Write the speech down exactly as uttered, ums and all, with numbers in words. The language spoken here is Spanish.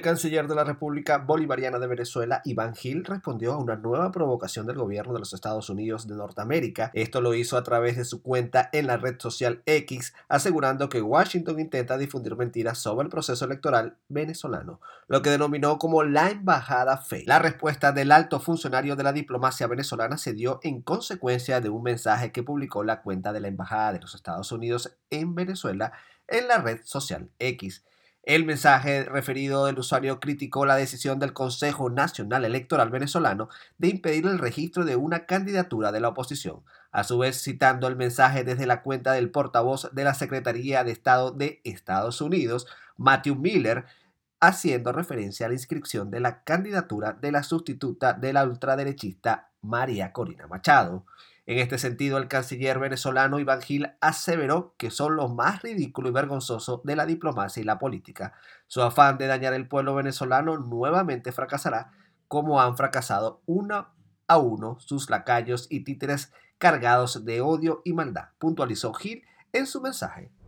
canciller de la República Bolivariana de Venezuela, Iván Gil, respondió a una nueva provocación del gobierno de los Estados Unidos de Norteamérica. Esto lo hizo a través de su cuenta en la red social X, asegurando que Washington intenta difundir mentiras sobre el proceso electoral venezolano, lo que denominó como la embajada fake. La respuesta del alto funcionario de la diplomacia venezolana se dio en consecuencia de un mensaje que publicó la cuenta de la embajada de los Estados Unidos en Venezuela en la red social X. El mensaje referido del usuario criticó la decisión del Consejo Nacional Electoral venezolano de impedir el registro de una candidatura de la oposición. A su vez, citando el mensaje desde la cuenta del portavoz de la Secretaría de Estado de Estados Unidos, Matthew Miller, haciendo referencia a la inscripción de la candidatura de la sustituta de la ultraderechista María Corina Machado. En este sentido, el canciller venezolano Iván Gil aseveró que son lo más ridículo y vergonzoso de la diplomacia y la política. Su afán de dañar el pueblo venezolano nuevamente fracasará, como han fracasado uno a uno sus lacayos y títeres cargados de odio y maldad, puntualizó Gil en su mensaje.